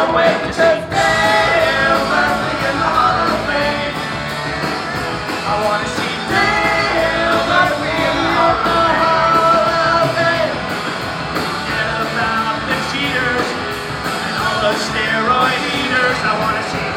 can't wait to see Dale Murphy in the Hall of Fame. I want to see Dale Murphy in the Hall of Fame. Forget about the cheaters and all the steroid eaters. I want to see